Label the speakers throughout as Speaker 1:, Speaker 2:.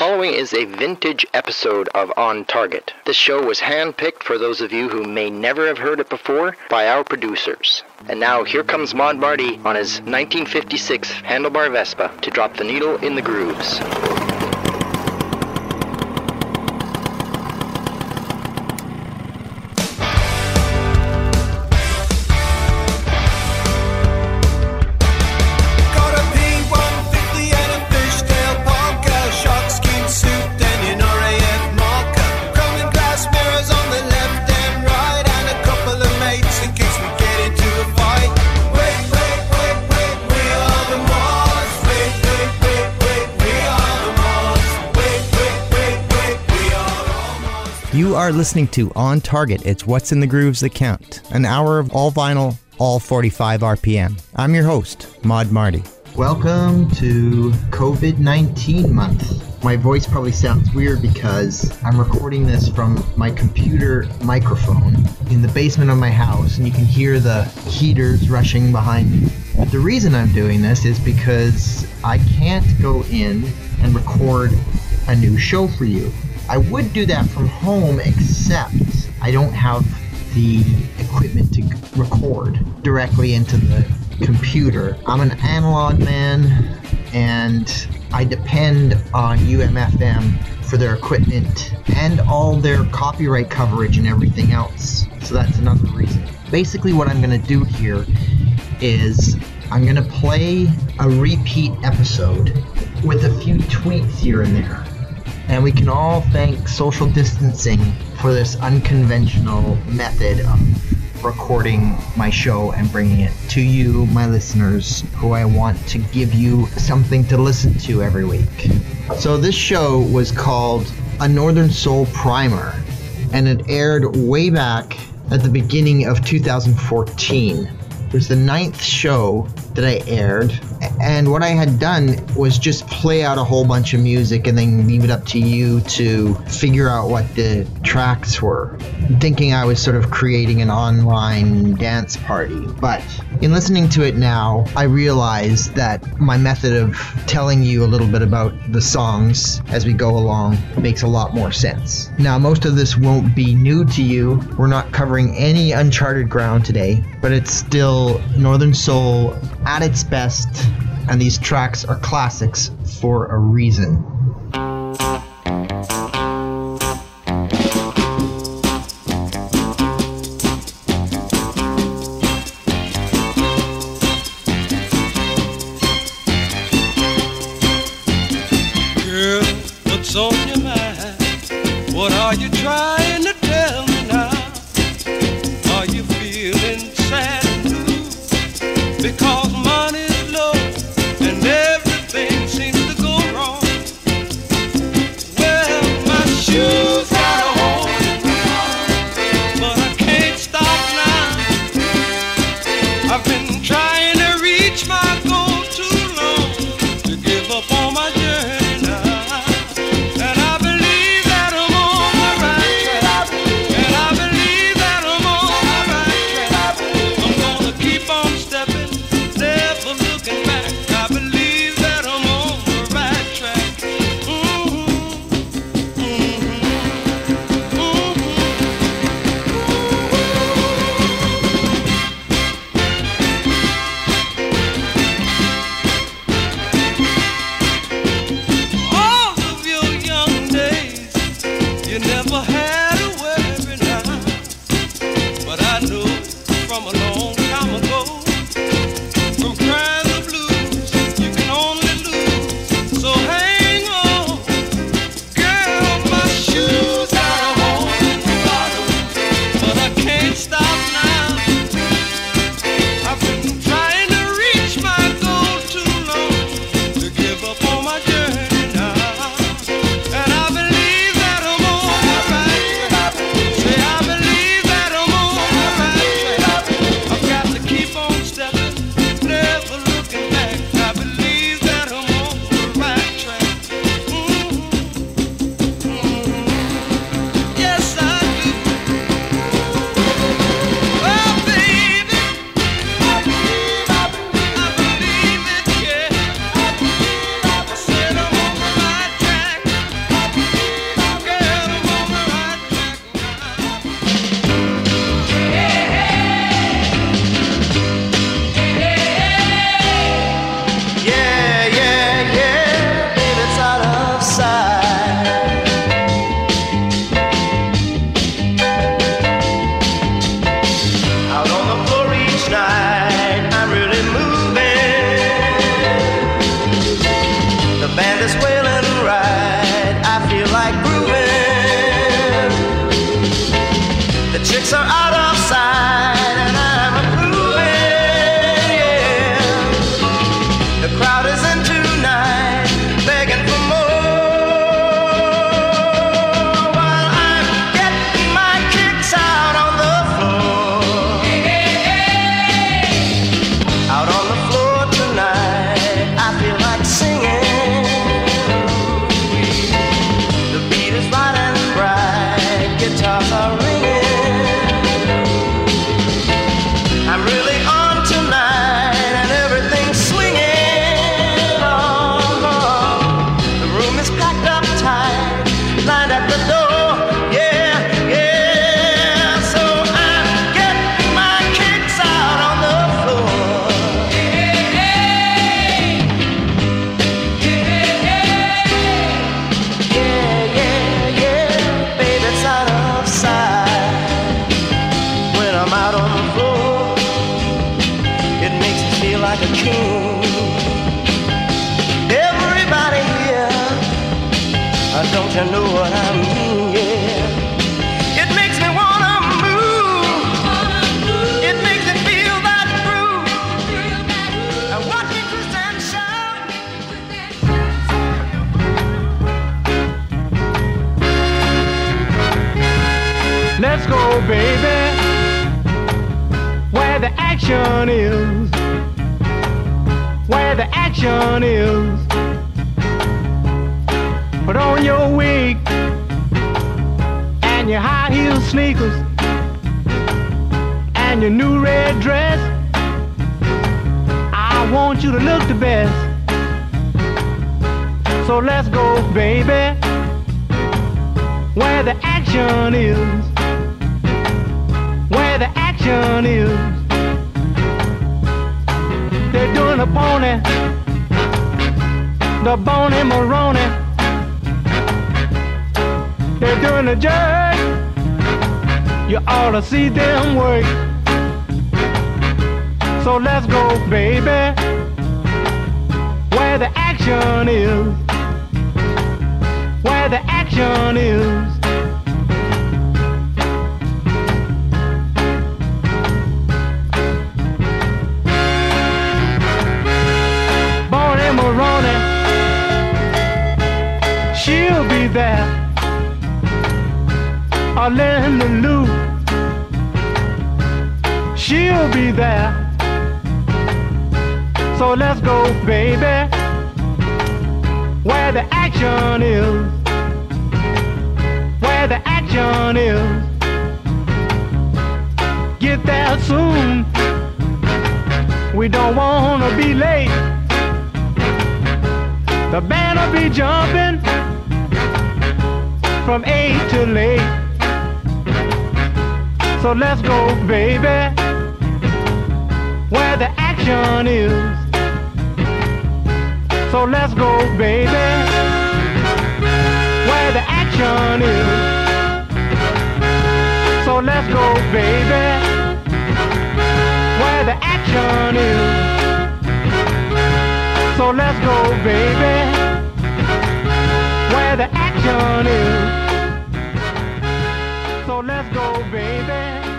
Speaker 1: following is a vintage episode of On Target. This show was handpicked for those of you who may never have heard it before by our producers. And now here comes Maud Marty on his 1956 handlebar Vespa to drop the needle in the grooves.
Speaker 2: You are listening to On Target. It's What's in the Grooves that count. An hour of all vinyl, all 45 RPM. I'm your host, Maud Marty.
Speaker 3: Welcome to COVID-19 month. My voice probably sounds weird because I'm recording this from my computer microphone in the basement of my house, and you can hear the heaters rushing behind me. The reason I'm doing this is because I can't go in and record a new show for you. I would do that from home, except I don't have the equipment to record directly into the computer. I'm an analog man, and I depend on UMFM for their equipment and all their copyright coverage and everything else. So that's another reason. Basically what I'm going to do here is I'm going to play a repeat episode with a few tweaks here and there. And we can all thank social distancing for this unconventional method of recording my show and bringing it to you, my listeners, who I want to give you something to listen to every week. So this show was called A Northern Soul Primer, and it aired way back at the beginning of 2014. It was the 9th show that I aired, and what I had done was just play out a whole bunch of music and then leave it up to you to figure out what the tracks were, thinking I was sort of creating an online dance party. But in listening to it now, I realize that my method of telling you a little bit about the songs as we go along makes a lot more sense. Now, most of this won't be new to you. We're not covering any uncharted ground today, but it's still Northern Soul at its best, and these tracks are classics for a reason.
Speaker 4: Girl, what's on your mind? What are you trying to tell me now? Are you feeling sad and blue? Because money's low and everything seems to go wrong. Well, my shoes got a hole in me, but I can't stop now. I've been trying to reach my goal too long to give up on my journey now. And I believe that I'm on the right track. And I believe that I'm on the right track. I'm gonna keep on stepping, like a king. Everybody here, don't you know what I mean? Yeah, it makes me wanna move. It makes me feel that groove. And watch me twist and shout.
Speaker 5: Let's go, baby, where the action is, where the action is. Put on your wig and your high heel sneakers and your new red dress. I want you to look the best. So let's go, baby, where the action is, where the action is. They're doing a pony, the bony Maroney. They're doing a jerk. You ought to see them work. So let's go, baby, where the action is, where the action is. Bonnie Maroney, she'll be there. Linda Lou, she'll be there. So let's go, baby, where the action is, where the action is. Get there soon, we don't wanna be late. The band will be jumping from 8 till late. So let's go, baby, where the action is. So let's go, baby, where the action is. So let's go, baby, where the action is. So let's go, baby, where the action is. So let's go, baby.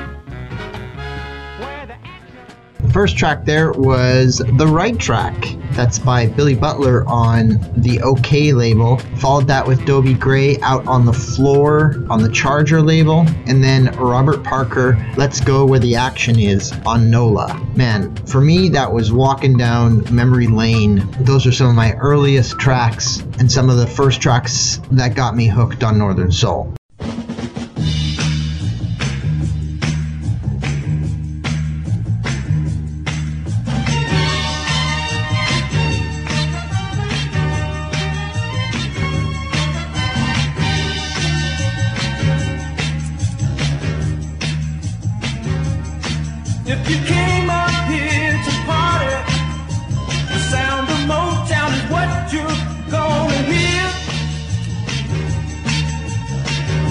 Speaker 5: Where the action...
Speaker 3: First track there was The Right Track. That's by Billy Butler on the OK label. Followed that with Dobie Gray, Out on the Floor on the Charger label. And then Robert Parker, Let's Go Where the Action Is on NOLA. Man, for me that was walking down memory lane. Those are some of my earliest tracks and some of the first tracks that got me hooked on Northern Soul.
Speaker 4: If you came up here to party, the sound of Motown is what you're gonna hear.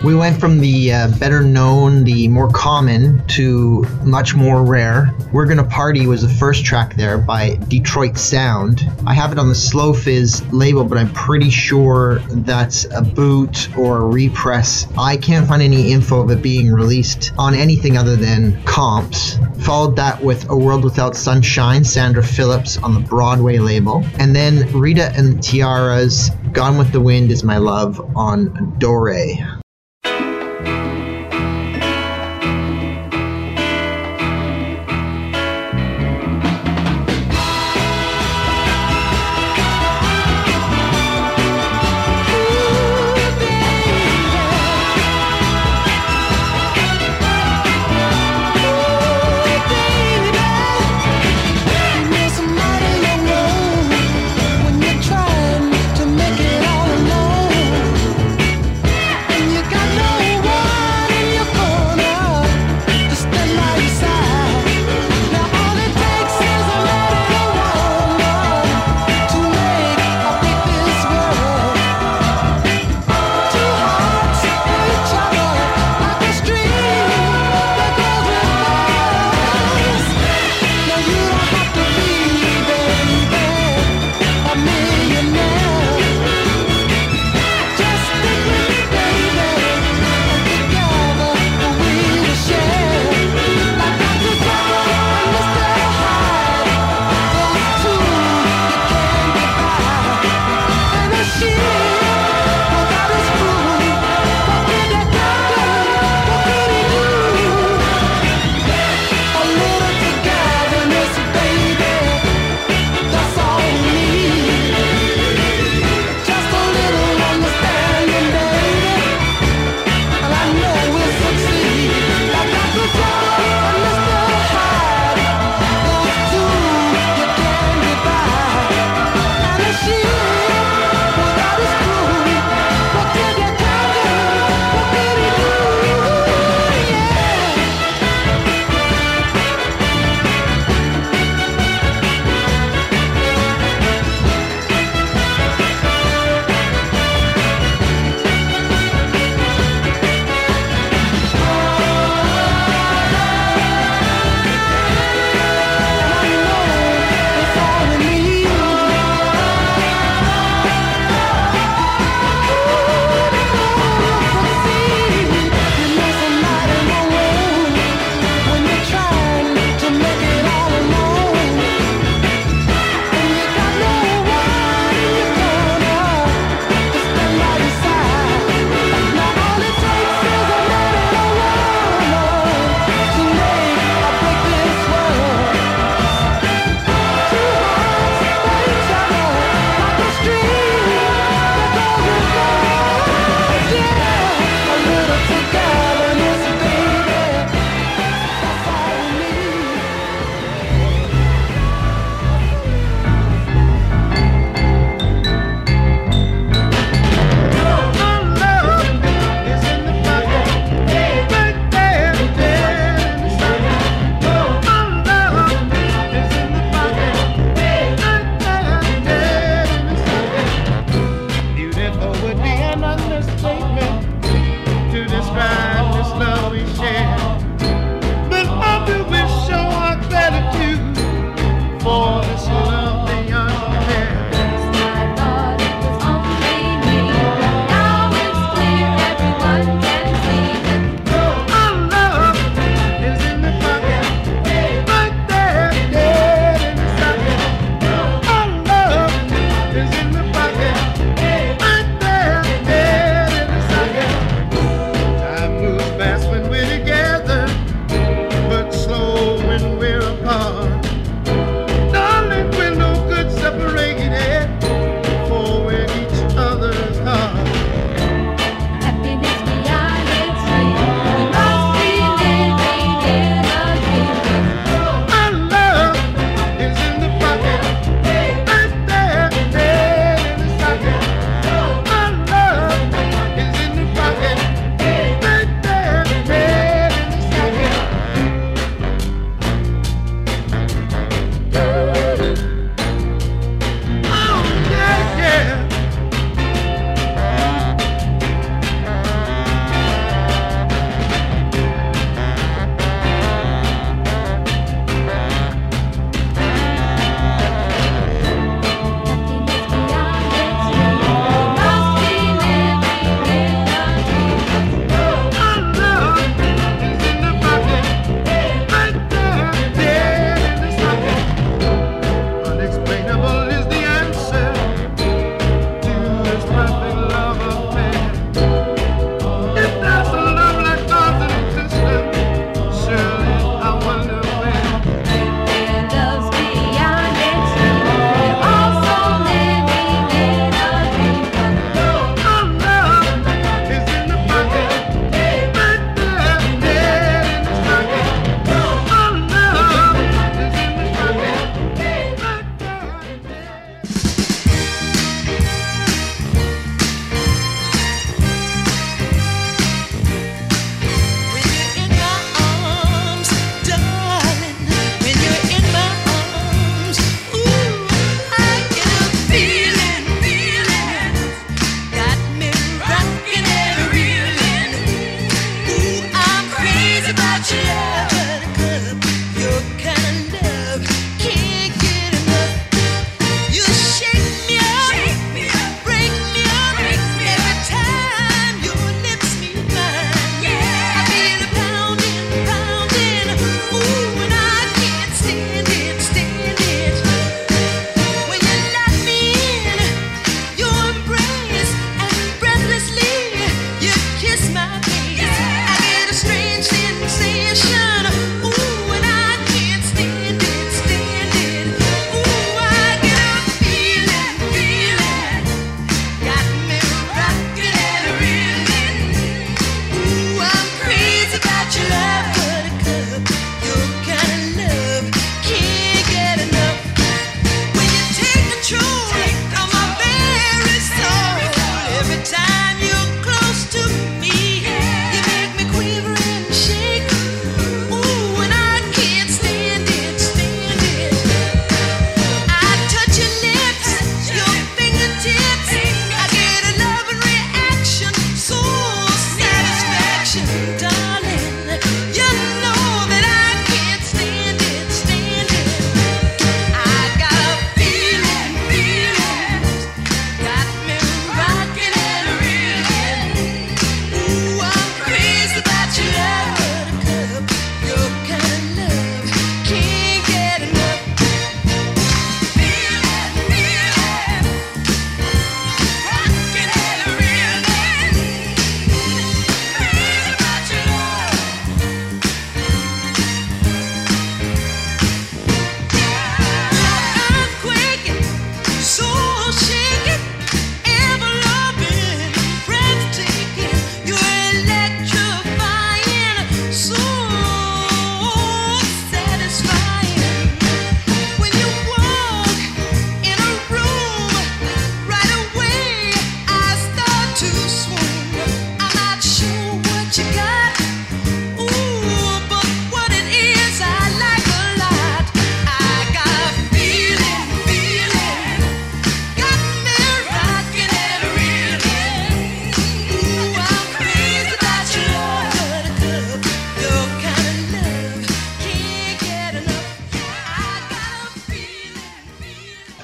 Speaker 3: We went from the better known, the more common, to much more rare. We're Gonna Party was the first track there by Detroit Sound. I have it on the Slow Fizz label, but I'm pretty sure that's a boot or a repress. I can't find any info of it being released on anything other than comps. Followed that with A World Without Sunshine, Sandra Phillips on the Broadway label. And then Rita and the Tiaras, Gone with the Wind Is My Love on Dore.
Speaker 6: When you're trying to make it all alone, and you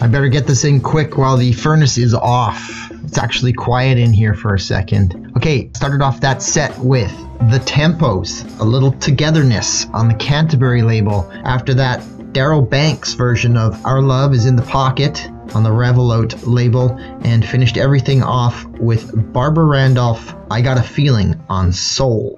Speaker 3: I better get this in quick while the furnace is off. It's actually quiet in here for a second. Okay, started off that set with The Tempos, a little togetherness on the Canterbury label. After that, Darryl Banks' version of Our Love Is in the Pocket on the Revelote label, and finished everything off with Barbara Randolph, I Got a Feeling on Soul.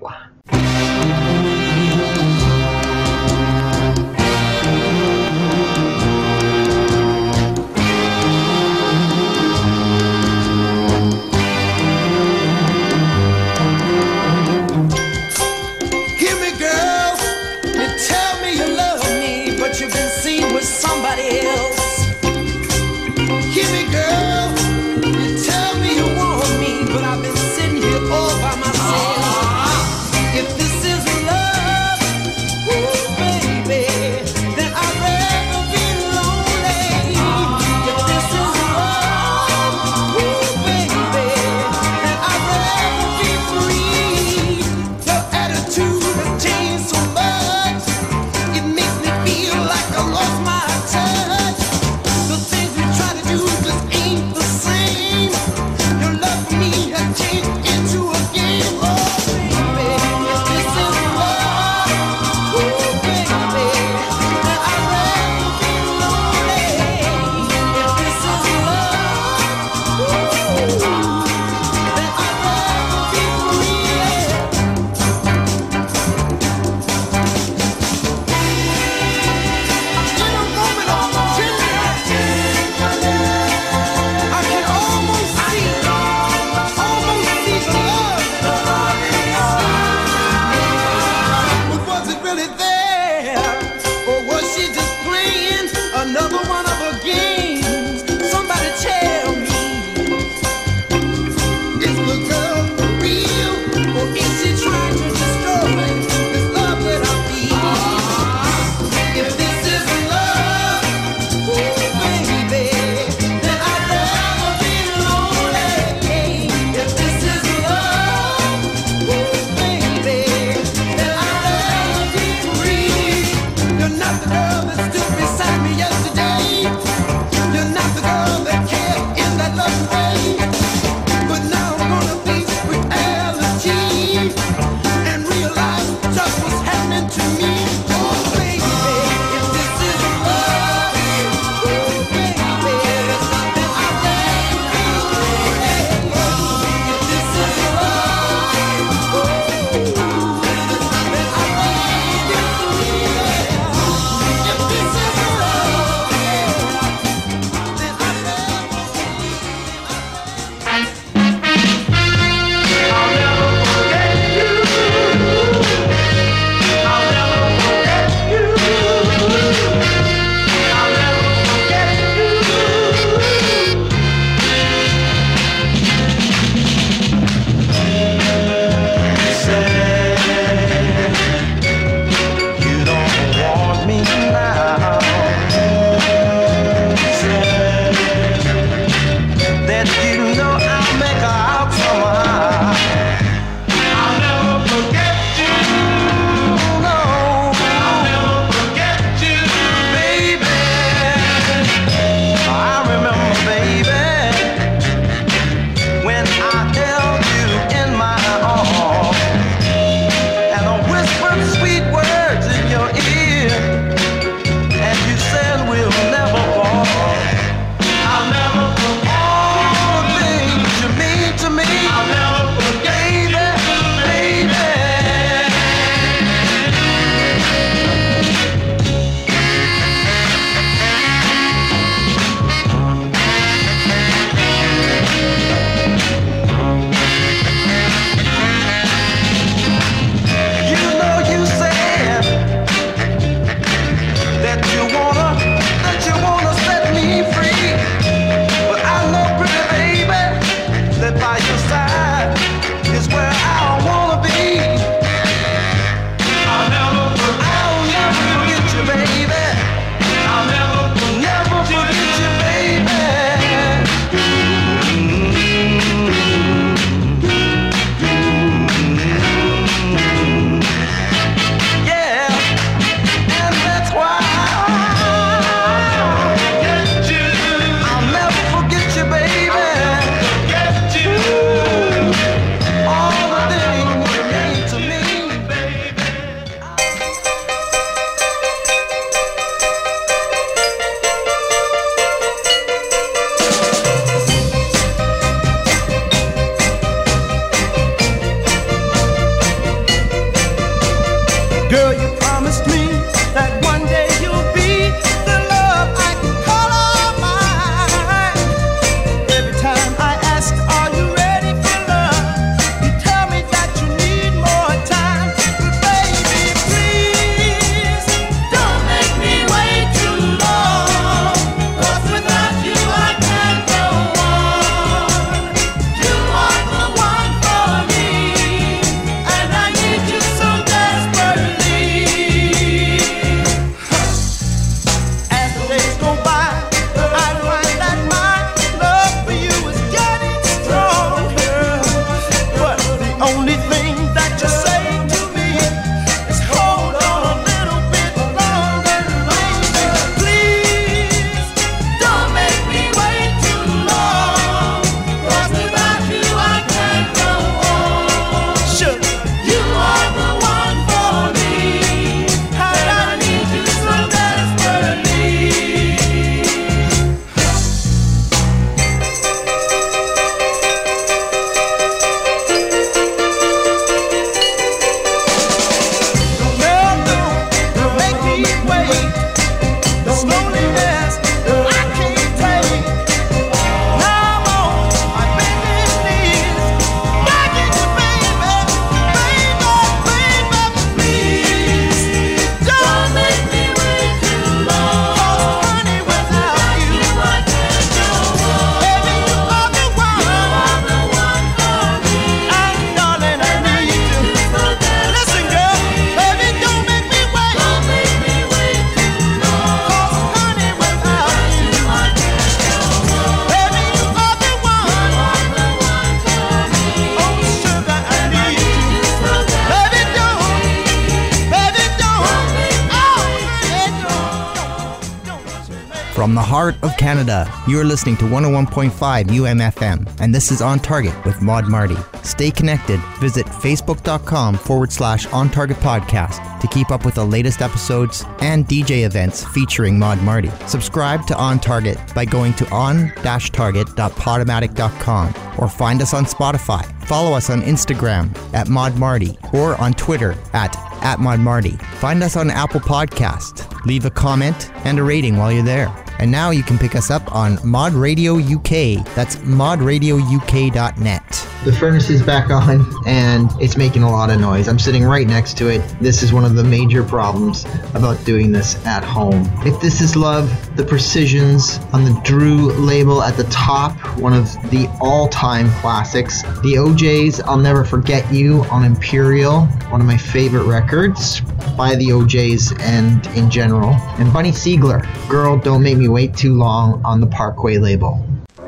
Speaker 2: From the heart of Canada, you are listening to 101.5 UMFM, and this is On Target with Maud Marty. Stay connected. Visit facebook.com/On Target Podcast to keep up with the latest episodes and DJ events featuring Maud Marty. Subscribe to On Target by going to on-target.podomatic.com or find us on Spotify. Follow us on Instagram at Maud Marty or on Twitter at Maud Marty. Find us on Apple Podcast. Leave a comment and a rating while you're there. And now you can pick us up on Mod Radio UK. That's modradiouk.net.
Speaker 3: The furnace is back on, and it's making a lot of noise. I'm sitting right next to it. This is one of the major problems about doing this at home. If This Is Love, the Precisions on the Drew label at the top, one of the all-time classics. The OJs, I'll Never Forget You on Imperial, one of my favorite records by the OJs and in general. And Bunny Siegler, Girl, Don't Make Me Wait Too Long on the Parkway label.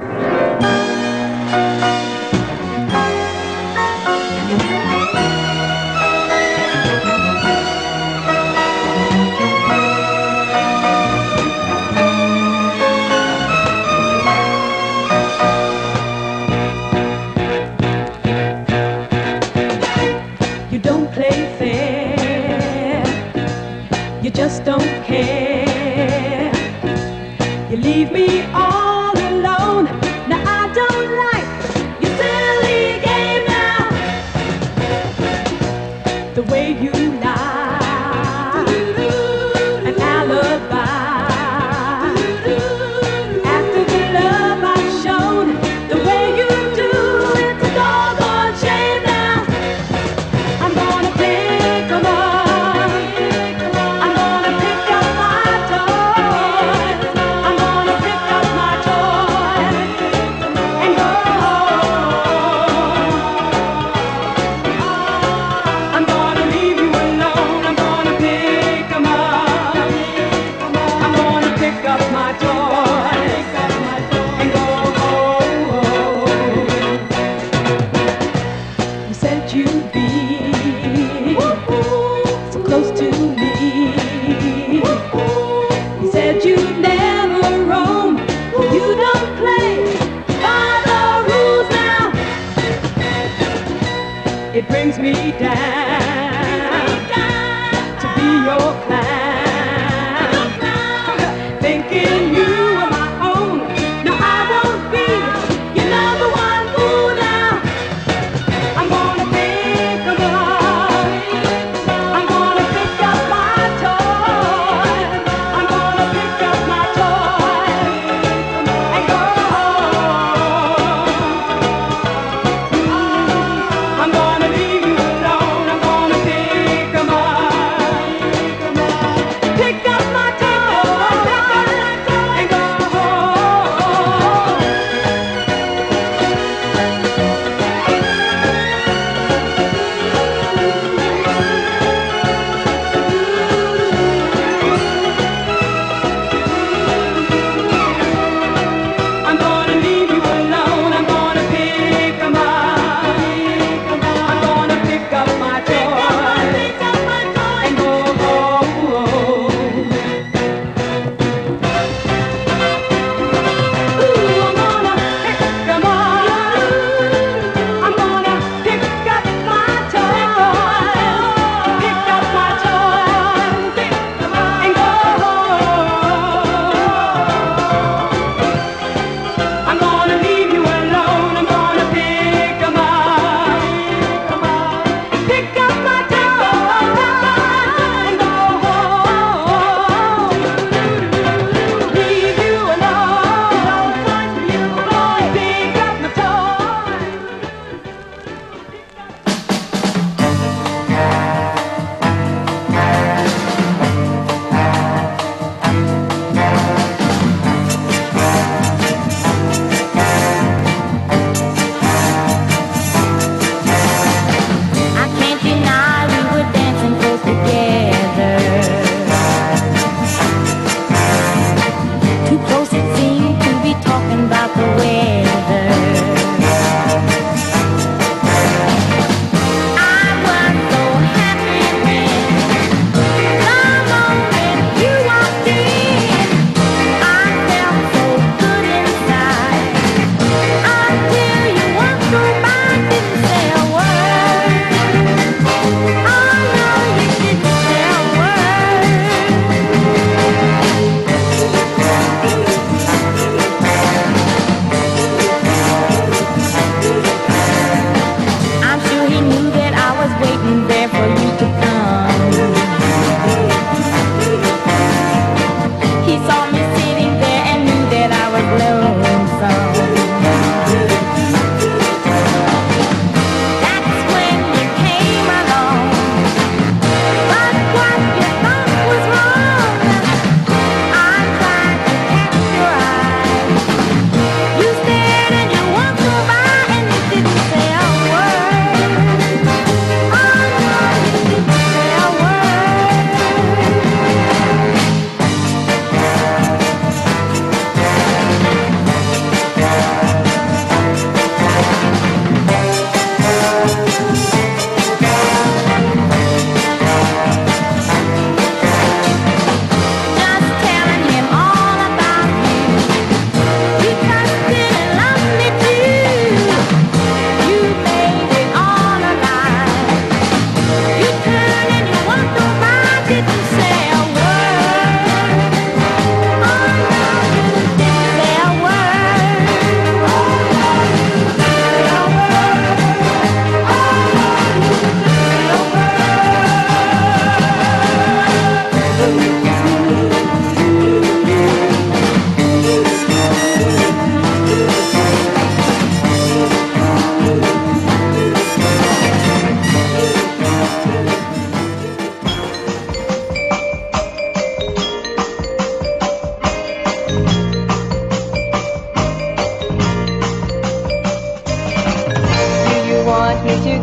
Speaker 6: You don't play fair, you just don't care. You leave me all alone. Now I don't like your silly game now. The way you lie, an alibi. After the love I've shown, the way you do, it's a doggone shame now. I'm gonna pick 'em up. I'm gonna pick up my toys. I'm gonna pick up my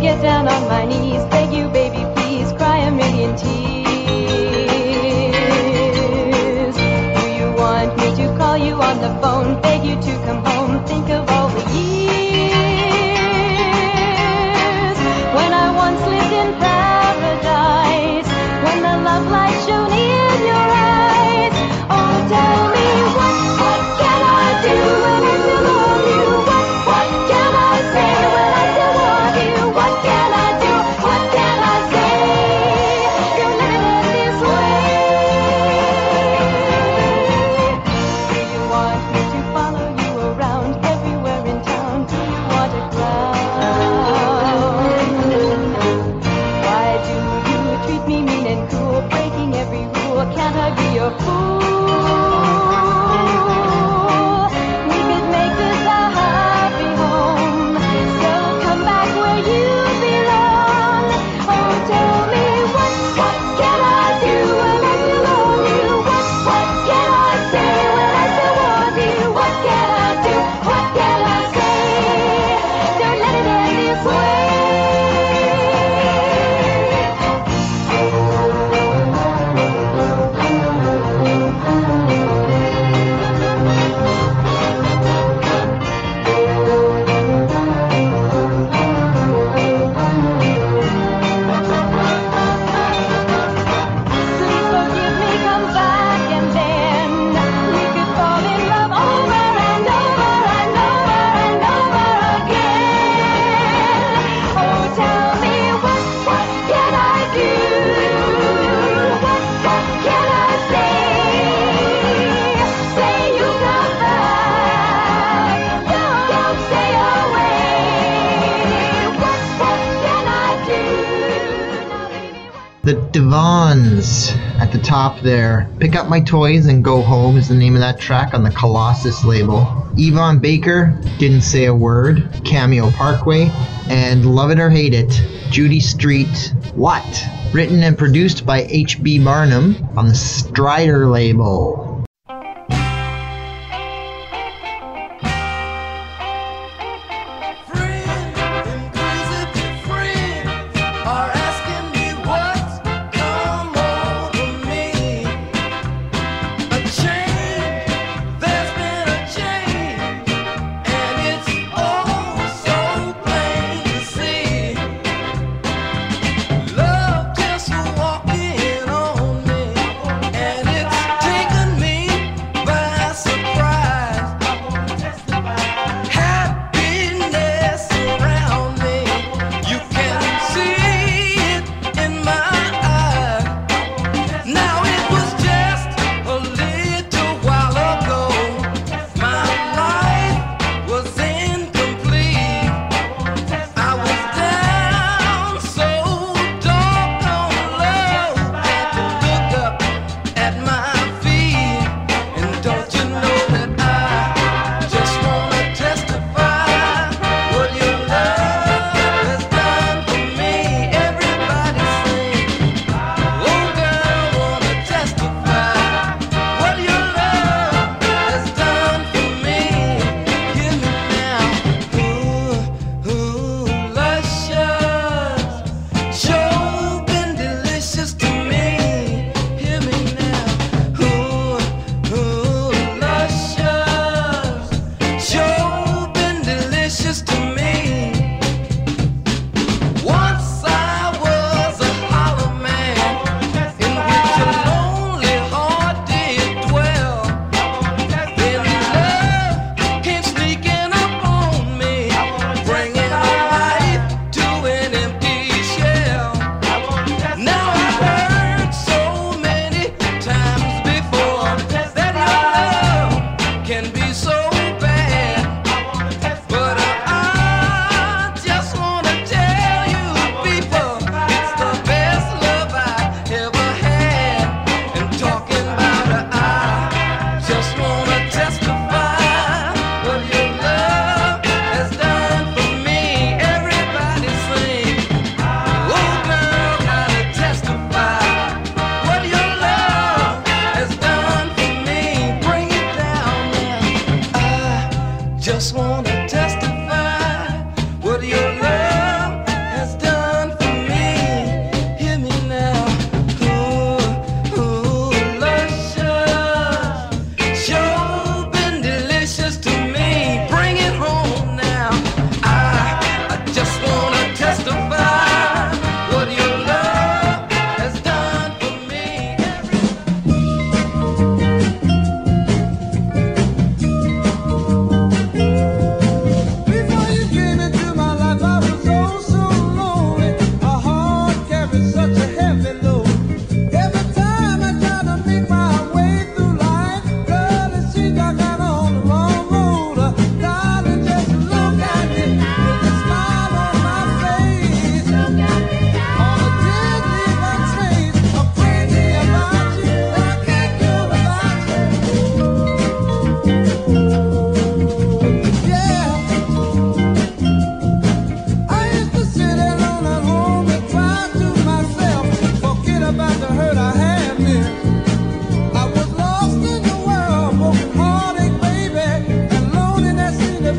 Speaker 6: get down on my knees, beg you, baby, please, cry a million tears. Do you want me to call you on the phone, beg you to come home, think of all the years when I once lived in paradise, when the love light shone in your eyes. Oh, tell me what can I do when I still love you? What can I say when I still want you? What can I do? What can I say? You're living this way. Do you want me to follow you around everywhere in town? Do you want a crown? Why do you treat me mean and cruel, breaking every rule? Can't I be your fool? We could make this a happy home, so come back where you belong. Oh, tell me what can I do when I still love you? What can I say when I still want you? What can I do? What can I say? Don't let it end this way. Please forgive me, come back, and then we could fall in love over and over and over and over again. Oh, tell me what can I do? What can I say? Say you come back, don't stay away. What can I do? Now, baby,
Speaker 3: The Devons at the top there. Pick Up My Toys and Go Home is the name of that track on the Colossus label. Yvonne Baker, Didn't Say a Word, Cameo Parkway, and Love It or Hate It, Judy Street, What? Written and produced by H.B. Barnum on the Strider label.
Speaker 4: Love just walking on me, and it's taken me by surprise. Happiness around me, you can see it in my eyes. Now it was just a little while ago, my life was incomplete. I was down so doggone low, had to look up at my feet. And don't you know that I just wanna testify what your love has done for me? Everybody sing, oh girl, wanna testify what your love has done for me. Hear me now, ooh, luscious, sure been delicious to me. Hear me now, ooh, luscious, sure been delicious to me. Once I was a hollow man in which a lonely heart did dwell. Then love came sneaking up on me, bringing life to an empty shell. Now I've heard so many times before that your love can be so bad, but I just wanna tell you people, it's the best love I ever had. And talking about it, I just wanna testify what your love has done for me. Everybody sing, oh girl, gotta testify what your love has done for me. Bring it down now. I just wanna testify what your love has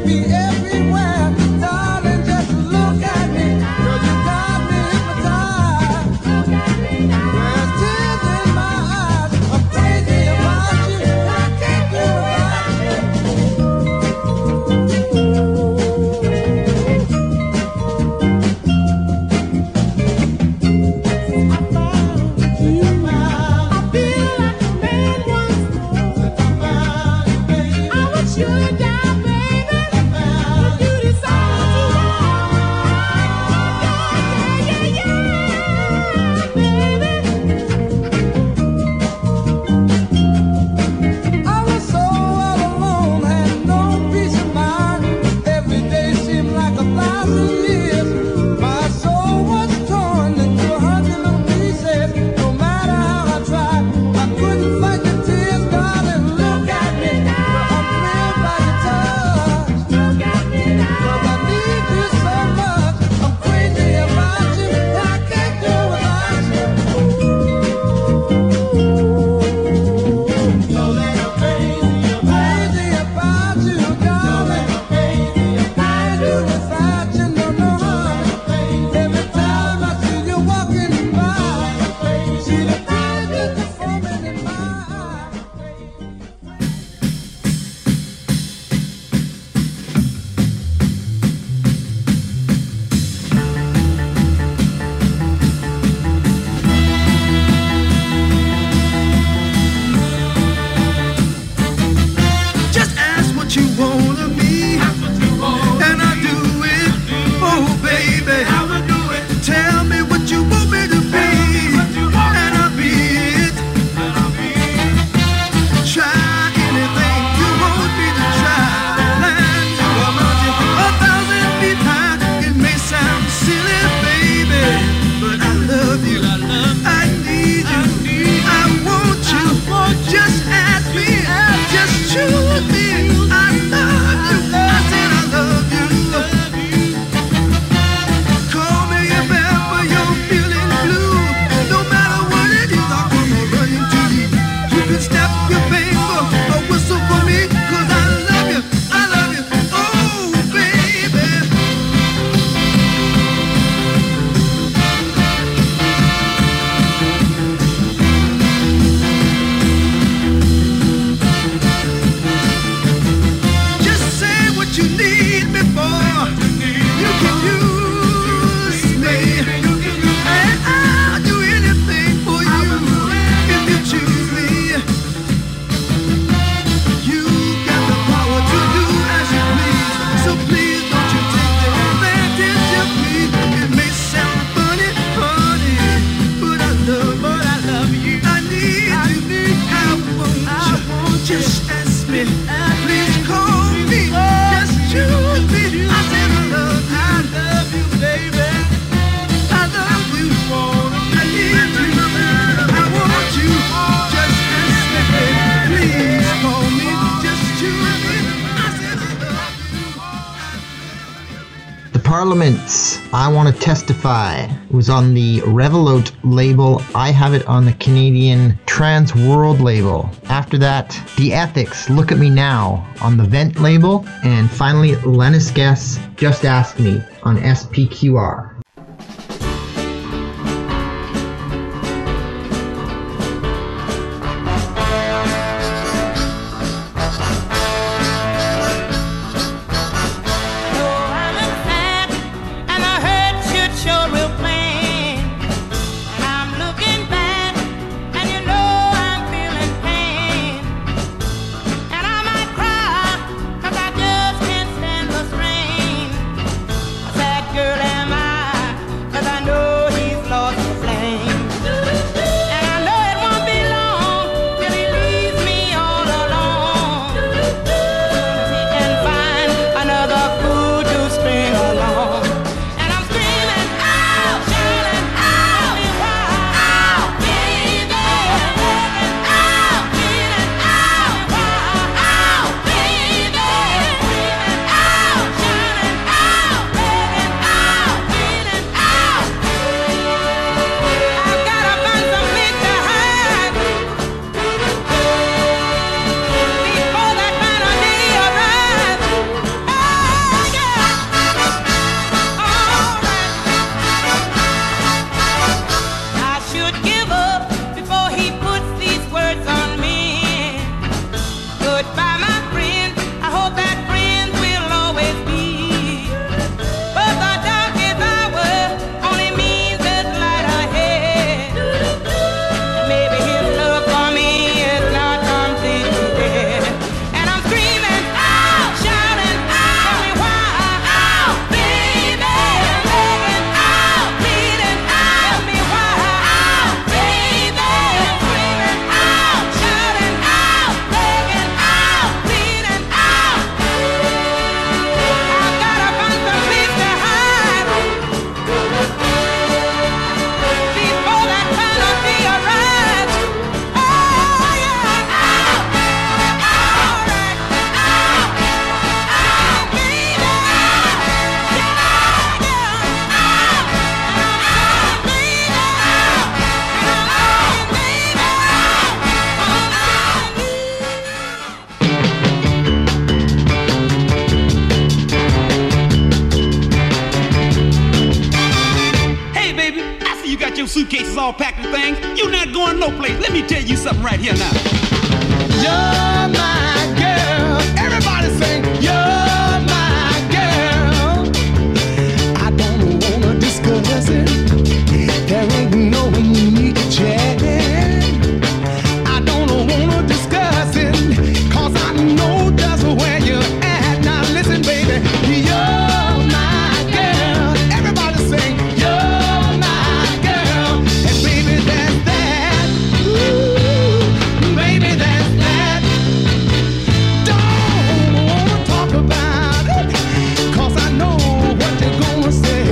Speaker 3: Parliament's I Want to Testify. It was on the Revelote label. I have it on the Canadian Trans World label. After that, The Ethics, Look at Me Now on the Vent label. And finally, Lennis Guess, Just Ask Me on SPQR.
Speaker 6: Girl, am I
Speaker 7: all packed and things. You're not going no place. Let me tell you something right here now. You're my girl. Everybody sing, you're my girl. I don't wanna discuss it. There ain't no need to chat. I don't wanna discuss it, 'cause I know just where you're at. Now listen, baby, you're my girl. Everybody sing, you're my girl. And baby, that's that. Ooh, baby, that's that. Don't wanna talk about it, 'cause I know what you're gonna say.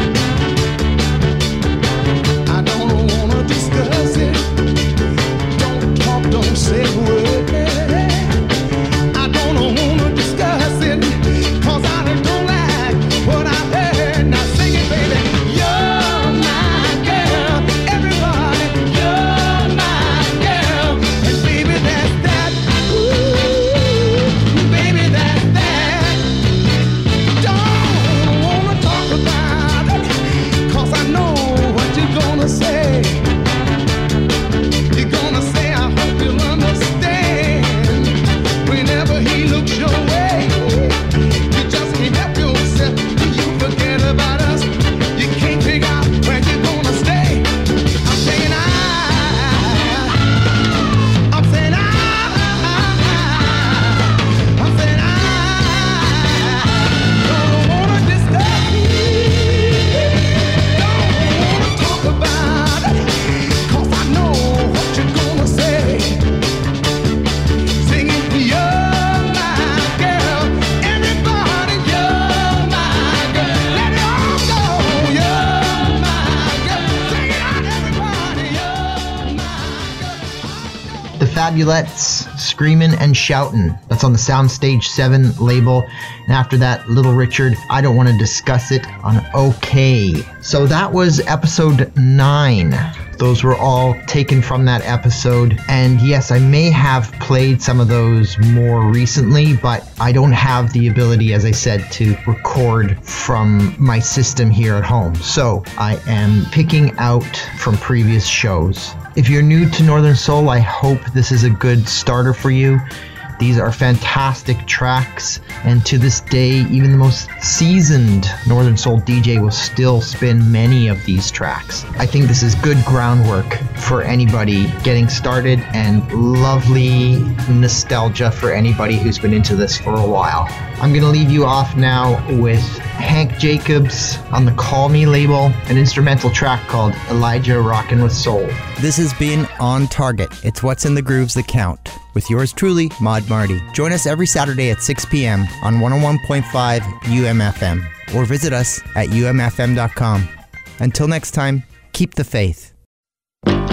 Speaker 7: I don't wanna discuss it. Don't talk, don't say a word. I don't wanna discuss it, 'cause I don't like what I heard. Now sing it, baby. You're my girl. Everybody, you're my girl. And baby, that's that. Ooh, baby, that's that. Don't wanna talk about it, 'cause I know what you're gonna say. You're gonna say, I hope you'll understand. Whenever he looks your way, you just can't help yourself. You forget about us. You can't figure out where you're gonna stay. I'm saying I'm saying I'm saying don't wanna disturb me. Don't wanna talk about it, 'cause I know what you're gonna say. Singing, you're my girl. Everybody, you're my girl. Let it all go. You're my girl. Sing it out, everybody. You're my girl.
Speaker 3: The Fabulettes, Screamin' and Shoutin'. That's on the Soundstage 7 label. And after that, Little Richard, I Don't Want to Discuss It on OK. So that was episode 9. Those were all taken from that episode. And yes, I may have played some of those more recently, but I don't have the ability, as I said, to record from my system here at home. So I am picking out from previous shows. If you're new to Northern Soul, I hope this is a good starter for you. These are fantastic tracks, and to this day, even the most seasoned Northern Soul DJ will still spin many of these tracks. I think this is good groundwork for anybody getting started, and lovely nostalgia for anybody who's been into this for a while. I'm going to leave you off now with Hank Jacobs on the Call Me label, an instrumental track called Elijah Rockin' with Soul.
Speaker 2: This has been On Target. It's what's in the grooves that count. With yours truly, Mod Marty. Join us every Saturday at 6 p.m. on 101.5 UMFM, or visit us at umfm.com. Until next time, keep the faith.